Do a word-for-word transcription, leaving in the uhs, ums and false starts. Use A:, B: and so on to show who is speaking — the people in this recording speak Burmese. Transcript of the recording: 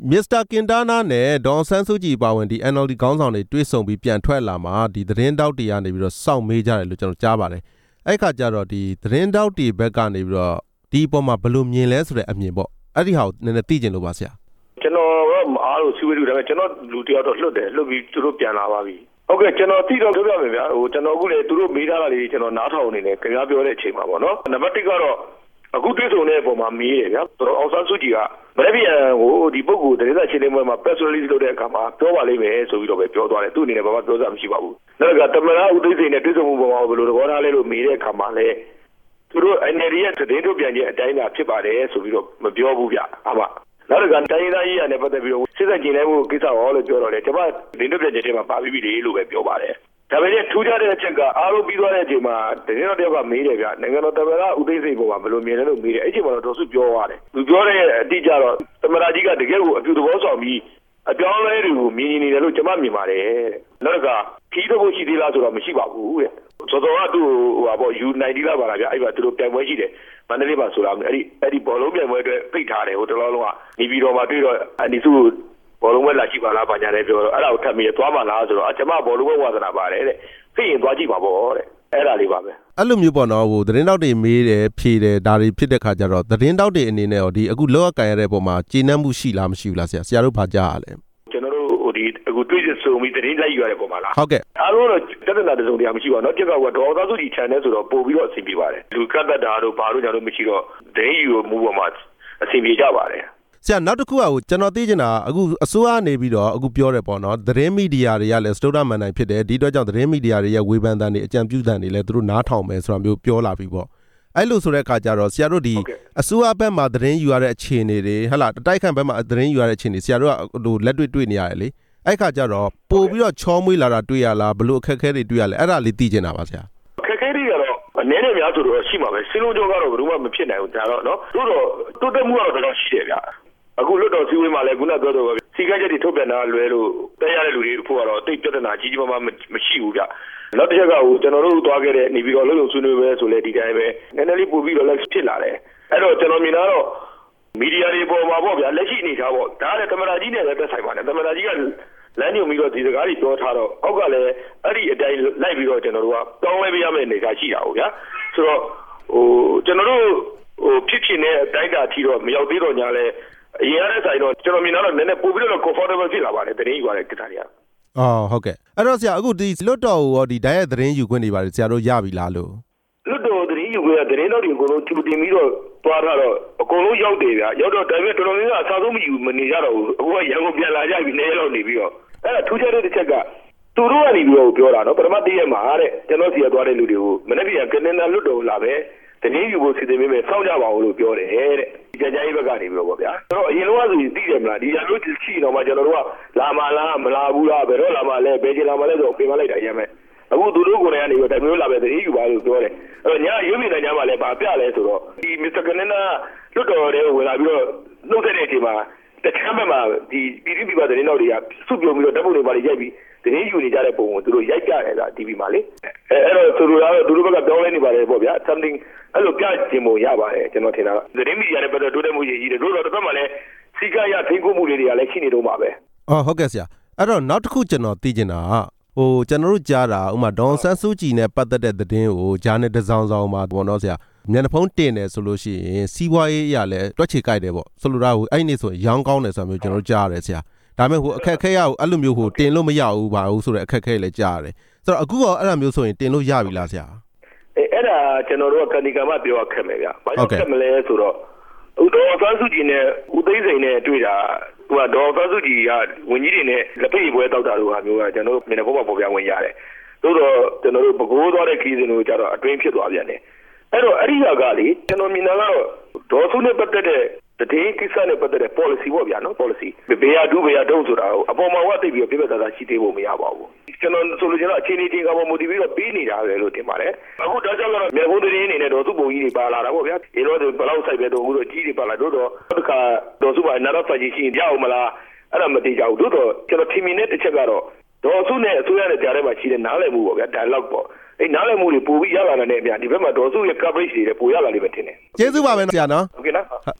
A: Mister Quintana နဲ့ဒေါ်ဆန်းစုကြည်ပါဝင်ဒီ N L D ခေါင်းဆောင်တွေတွေ့ဆုံပြီးပြန်ထွက်လာမှာဒီသတင်းတောက်တွေကနေပြီးတော့စောင့်မေးကြတယ်လို့ကျွန်တော်ကြားပါတယ်အဲ့ခါကျတော့ဒီသတင်းတောက်တွေဘက်ကနေပြီးတော့ဒီအပေါ်မှာဘယ်လိုမြင်လဲဆိုတဲ့အမြင်ပေါ့အဲ့ဒီဟာကိုနည်းနည်းသိချင်လို့ပါဆရာ
B: ကျွန်တော်ကအားလို့စီဝေးလူတယ်ကျွန်တော်လူတယောက်တော့လွတ်တယ်လွတ်ပြီးသူတို့ပြန်လာပါပြီဟုတ်ကဲ့ကျွန်တော်သိတော့ပြောပြမယ်ဗျာဟိုကျွန်တော်အခုလေသူတို့မေးထားတာလေးကျွန်တော်နားထောင်နေတယ်ခင်ဗျားပြောတဲ့အချိန်မှာပေါ့နော်နံပါတ်တစ်ကတော့အခုတွေ့ဆုံတဲ့အပေါ်မှာမေးတယ်ဗျာဆိုတော့အောင်ဆန်းစုကြည်ကမနေ့ပြန်ဟိုဒီပုဂ္ဂိုလ်သတင်းစာရှင်းလင်းပွဲမှာ press release လုပ်တဲ့အခါမှာပြောပါလိမ့်မယ်ဆိုပြီးတော့ပဲပြောသွားတယ်သူ့အနေနဲ့ဘာမှပြောစရာမရှိပါဘူးနောက်ကတမနာဦးသိစိန်နဲ့တွေ့ဆုံမှုပေါ်မှာဘယ်လိုသဘောထားလဲလို့မေးတဲ့အခါမှာလည်းသူတို့ N L D ရဲ့သတင်းထုတ်ပြန်ခြင်းအတိုင်းသာဖြစ်ပါတယ်ဆိုပြီးတော့မပြောဘူးဗျာအမှနောက်ကတိုင်းသားကြီးရနဲ့ပတ်သက်ပြီးတော့စစ်စက်ကျင်လဲမှုကိစ္စဟောလို့ပြောတော့လေကျွန်မသတင်းထုတ်ပြန်ခြင်းတွေမှာပါပြီးပြီလေလို့ပဲပြောပါတယ်ဒါပေမဲ့ထူးခြားတဲ့အချက်ကအားလုံးပြီးသွားတဲ့အချိန်မှာသတင်းတော်တယောက်ကမေးတယ်ဗျနိုင်ငံတော်သမ္မတဦးသိန်းစိန်ပေါ်မှာဘယ်လိုမြင်လဲလို့မေးတယ်အဲ့ချိန်မှာတော့ဒေါ်စုပြောသွားတယ်သူပြောတဲ့အတိအကျတော့သမ္မတကြီးကတကယ်ကိုအပြုသဘောဆောင်ပြီးအပြောင်းလဲတွေကိုမြင်နေတယ်လို့ကျွန်မမြင်ပါတယ်နောက်ကခီးတော့ရှိသေးလားဆိုတော့မရှိပါဘူးတဲ့စောစောကသူ့ဟိုပါပေါ့ U ninety လာပါလားဗျအဲ့မှာသူတို့ပြိုင်ပွဲရှိတယ်မန္တလေးမှာဆိုတာအဲ့ဒီအဲ့ဒီဘောလုံးပြိုင်ပွဲအတွက်ဖိတ်ထားတယ်ဟိုတလောလုံးကနေပြီးတော့မှတွေ့တော့အန်ဒီစုဘောလုံးဝဲလာရှိပါလားဘာညာလဲပြောတော့အဲ့ဒါကိုထပ်ပြီးသွားပါလားဆိုတော့အကျွန်မဘောလုံးဝဲဝါသနာပါတယ်တဲ့ဖိရင်သွားကြည့်ပါပေါ့တဲ့အဲ့ဒါလေးပါပဲ
A: အဲ့လိုမျိုးပေါ့နော်ဟိုသတင်းတောက်တွေမေးတယ်ဖြေတယ်ဒါတွေဖြစ်တဲ့ခါကျတော့သတင်းတောက်တွေအနေနဲ့ရောဒီအခုလောက်ကင်ရတဲ့ပုံမှာကျေနပ်မှုရှိလားမရှိဘူးလားဆရာဆရာတို့ဘာကြားရလဲ
B: ကျွန်တော်တို့ဟိုဒီအခုတွေ့ဆုံပြီးသတင်းလိုက်ရတဲ့ပုံမှာလား
A: ဟုတ်ကဲ့
B: အားလုံးတော့တက်တက်တာတစုံတရာမရှိပါဘူးเนาะတက်ကကဒေါ်သားစုကြည် channel ဆိုတော့ပို့ပြီးတော့အဆင်ပြေပါတယ်လူကတ်တတာတို့ဘာလို့ညာလို့မရှိတော့သတင်းယူမှုပေါ်မှာအဆင်ပြေကြပါတယ်
A: ဆရာနောက်တစ်ခုကဟိုကျွန်တော်သိချင်တာအခုအစိုးရနေပြီးတော့အခုပြောတယ်ပေါ့နော်သတင်းမီဒီယာတွေကလည်းစတုဒ္ဓမန်နိုင်ဖြစ်တယ်ဒီအတွက်ကြောင့်သတင်းမီဒီယာတွေရဲ့ဝေဖန်သံတွေအကြံပြုသံတွေလည်းသူတို့နားထောင်မယ်ဆိုတာမျိုးပြောလာပြီပေါ့အဲ့လိုဆိုတဲ့အခါကျတော့ဆရာတို့ဒီအစိုးရဘက်မှာသတင်းယူရတဲ့အခြေအနေတွေဟဟလားတိုက်ခိုက်ဘက်မှာသတင်းယူရတဲ့အခြေအနေဆရာတို့ကဟိုလက်တွေ့တွေ့နေရတယ်လေအဲ့ခါကျတော့ပို့ပြီးတော့ချောမွေးလာတာတွေ့ရလားဘလို့အခက်အခဲတွေတွေ့ရလဲအဲ့ဒါလေးသိချင်တာပါဆရာ
B: အခက်အခဲတွေကတော့အနေနဲ့များဆိုတော့ရှိမှာပဲစင်းလုံးကြောကတော့ဘယ်လိုမှမဖြစ်နိုင်ဘူးဒါတော့နော်တို့တော့တိုးတက်မှုကတော့တော်တော်ရှိတယ်ဗျအခုလွတ်တော်စည်းဝေးမှာလည်းခုနပြောတော့စီကချက်တွေထုတ်ပြန်တာလွယ်လို့တက်ရတဲ့လူတွေအဖို့ကတော့တိတ်ပြဿနာကြီးကြီးမားမားမရှိဘူးဗျနောက်တစ်ချက်ကဟိုကျွန်တော်တို့သွားခဲ့တဲ့နေပြီးတော့လုံလုံဆွေးနွေးပဲဆိုလဲဒီတိုင်းပဲနည်းနည်းလေးပို့ပြီးတော့လက်ဖြစ်လာတယ်အဲ့တော့ကျွန်တော်မြင်တာတော့မီဒီယာတွေပေါ်မှာပေါ့ဗျာလက်ရှိအနေထားပေါ့ဒါကလည်းသမ္မတကြီးနဲ့လည်းသက်ဆိုင်ပါတယ်သမ္မတကြီးကလမ်းညွှန်ပြီးတော့ဒီစကားတွေပြောထားတော့အောက်ကလည်းအဲ့ဒီအတိုင်းလိုက်ပြီးတော့ကျွန်တော်တို့ကတောင်းလဲပေးရမယ့်အနေအထားရှိတာဟုတ်ဗျာဆိုတော့ဟိုကျွန်တော်တို့ဟိုဖြစ်ဖြစ်နဲ့တိုက်တာထီတော့မရောက်သေးတော့ညာလဲအရင်ရတဲ့ဆိုင်တော့ကျွန်တော်မြင်တော့နည်းနည်းပို့ပြီးတော့ comfortable ဖြစ်လာပါတယ်သတင်းယူရတဲ့ကိစ္စတွေက
A: အော်ဟုတ်ကဲ့အဲ့တော့ဆရာအခုဒီလွတ်တော်ကိုဒီတိုင်းရဲ့သတင်းယူခွင့်တွေပါတယ်ဆရာတို့ရပြီလားလို့
B: လွတ်တော်သတင်းယူခွင့်ကသတင်းတော်တွေအကုန်လုံးတူတင်ပြီးတော့သွားထားတော့အကုန်လုံးရောက်တယ်ဗျာရောက်တော့ဒါပေမဲ့တော်တော်များများအစားဆုံးမယူမနေကြတော့ဘူးအခုကရန်ကုန်ပြန်လာကြပြီနေရောက်နေပြီးတော့အဲ့ဒါထူးခြားတဲ့တစ်ချက်ကသူတို့ကနေပြီးတော့ပြောတာနော်ပထမတည့်ရက်မှာတဲ့ကျွန်တော်စီရသွားတဲ့လူတွေကိုမနေ့ကကနေဒါလွတ်တော်လာပဲသတင်းယူဖို့စီစဉ်ပေးမယ်စောင့်ကြပါဦးလို့ပြောတယ်တဲ့ကြကြကြီးဘက်ကနေပြီးတော့ဗျာဆိုတော့အရင်တော့ဆိုရင်သိတယ်မလားဒီရမျိုးရှိတော့မှကျွန်တော်တို့ကလာမလားမလာဘူးလားဘယ်တော့လာမလဲဘယ်ချိန်လာမလဲဆိုတော့ပြင်မလိုက်တာရမ်းမယ်အခုသူတို့ကိုယ်တိုင်ကနေပြီးတော့မျိုးလာပဲသတင်းယူပါလို့ပြောတယ်အဲ့တော့ညရွေးမြင်တဲ့ညမှာလည်းဗာပြလဲဆိုတော့ဒီမစ္စတာကနေနာလွတ်တော်တဲ့ဝင်လာပြီးတော့နှုတ်ဆက်တဲ့အချိန်မှာတခြားဘက်မှာဒီပြည်သူ့ပြည်ပသတင်းတော်တွေကစုပြုံပြီးတော့တပ်ပုံတွေပါရိုက်ပြီးသတင်းယူနေကြတဲ့ပုံကိုသူတို့ရိုက်ကြတယ်က T V မှာလေအဲအဲ့တော့သူတို့ကတော့သူတို့ဘက်ကပြောင်းလဲနေပါတယ်ပေါ့ဗျာ something အဲ့လိုပြချင်ပုံရပါတယ်ကျွန်တော်ထင်တာသတင်းမီဒီယာနဲ့ပတ်သက်တိုးတက်မှုကြီးတယ်တို့တော့တစ်ဖက်မှာလည်းစီကရထိန်းကိုမှုတွေတွေကလည်းရှိနေတော့မှာပဲ
A: အော်ဟုတ်ကဲ့ဆရာအဲ့တော့နောက်တစ်ခုကျွန်တော်သိချင်တာဟိုကျွန်တော်တို့ကြားတာဥမာဒေါန်ဆန်းစုကြည်နဲ့ပတ်သက်တဲ့သတင်းကိုဂျာနယ်တစ်စောင်းစောင်းမှာပေါ့နော်ဆရာမျက်နှာဖုံးတင်တယ်ဆိုလို့ရှိရင်စီးပွားရေးအရာလည်းတွက်ချေကြိုက်တယ်ပေါ့ဆိုလိုတာဟိုအဲ့ဒီဆိုရင်ရောင်းကောင်းတယ်ဆိုတာမျိုးကျွန်တော်တို့ကြားရတယ်ဆရာဒါပေမဲ့ဟိုအခက်ခဲရအောင်အဲ့လိုမျိုးဟိုတင်လို့မရဘူးပါဘူးဆိုတဲ့အခက်ခဲလည်းကြားရတယ်ဆိုတော့အခုတော့အဲ့လိုမျိုးဆိုရင်တင်လို့ရပြီလားဆရာ
B: အဲအဲ့ဒါကျွန်တော်တို့ကကန်ဒီကမှာပြောရခက်မယ်ဗျာဘာလို့ခက်မလဲဆိုတော့ဥဒေါ်သန်းစုကြည်နဲ့ဦးသိန်းစိန်နဲ့တွေ့တာဟိုကဒေါ်သန်းစုကြည်ကဝန်ကြီးတွေနဲ့လက်ဖက်ရည်ပွဲတောက်တာတို့ဟာမျိုးကကျွန်တော်တို့မျက်နှာဖုံးမှာပေါ်ပြဝင်ရတယ်သို့တော့ကျွန်တော်တို့ပကိုးသွားတဲ့ခီးစဉ်တို့ကြတော့အတွင်းဖြစ်သွားပြန်တယ်အဲ့တော့အဲ့ဒီကလေကျွန်တော်မြင်တာကတော့ဒေါ်စုနဲ့ပတ်သက်တဲ့တည်ကိစ္စနဲ့ပတ်သက်တဲ့ policy ပေါ့ဗျာနော် policy ဘေးရဒူးဘေးရဒုံဆိုတာကိုအပေါ်မှာဝတ်သိပြီးပြပြသားသားရှိသေးဖို့မရပါဘူးကျွန်တော်ဆိုလို့ကျွန်တော်အခြေအနေချင်းကမှ motivate ပြီးတော့ပြီးနေတာပဲလို့ထင်ပါတယ်အခုဒါကြောင့်ကတော့မြေဘုံသတင်းအနေနဲ့တော့သူ့ပုံကြီးတွေပါလာတာပေါ့ဗျာဒီတော့ဘယ်လောက်ဆိုင်ပဲတော့အခုတော့ကြီးတွေပါလာတော့တော့တစ်ခါတော့သူ့ဘာနာတော့ဖာကြီးရှိရင်ရအောင်မလားအဲ့ဒါမသိကြဘူးတို့တော့ကျွန်တော်ထင်မြင်တဲ့တစ်ချက်ကတော့ဒေါ်စုနဲ့အစိုးရနဲ့ကြားထဲမှာရှိတဲ့နားလည်မှုပေါ့ဗျာ dialogue ပေါ့အဲ့နားလည်မှုတွေပိုပြီးရလာတဲ့နဲ့ဗျာဒီဘက်မှာဒေါ်စုရဲ့ coverage တွေပိုရလာလိမ့်မယ်ထင်တယ်
A: ကျေးဇူးပါပဲဆရာနော်
B: ဟုတ်ကဲ့နော်